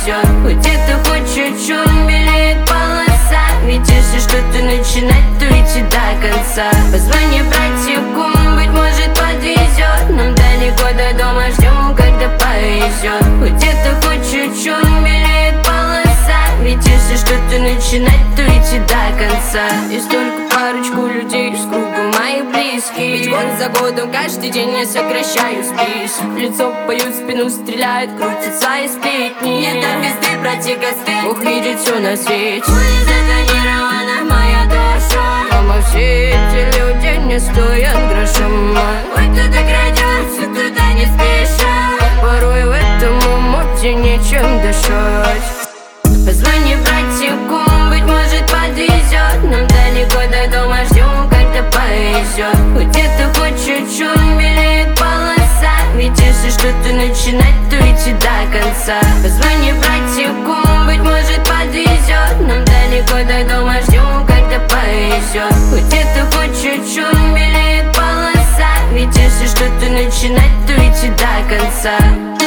повезет. Хоть где-то хоть чуть-чуть белеет полоса, ведь если что-то начинать, то идти до конца. Позвони братику, быть может подвезет. Нам далеко до дома, ждем, когда повезет. Хоть где-то хоть чуть-чуть белеет полоса, ведь если что-то начинать, то идти до конца. Есть только парочку людей из круга моих близких, ведь год за годом каждый день я сокращаю список. В лицо поют, в спину стреляют, крутят свои сплетни. Нет до пизды, братика, стыд, Бог видит все на свете. Затонирована моя душа, мама, все эти люди не стоят гроша. Ой, кто-то крадется, кто-то не спеша, порой в этом умуте нечем дышать. Позвони братику, быть может подвезет. Нам далеко до дома, ждем, когда повезет. Хоть где-то хоть чуть-чуть белеет полоса, ведь если что-то начинать, то идти до конца. Позвони братику, быть может подвезет. Нам далеко до дома, ждем, когда повезет. Хоть где-то хоть чуть-чуть белеет полоса, ведь если что-то начинать, то идти до конца.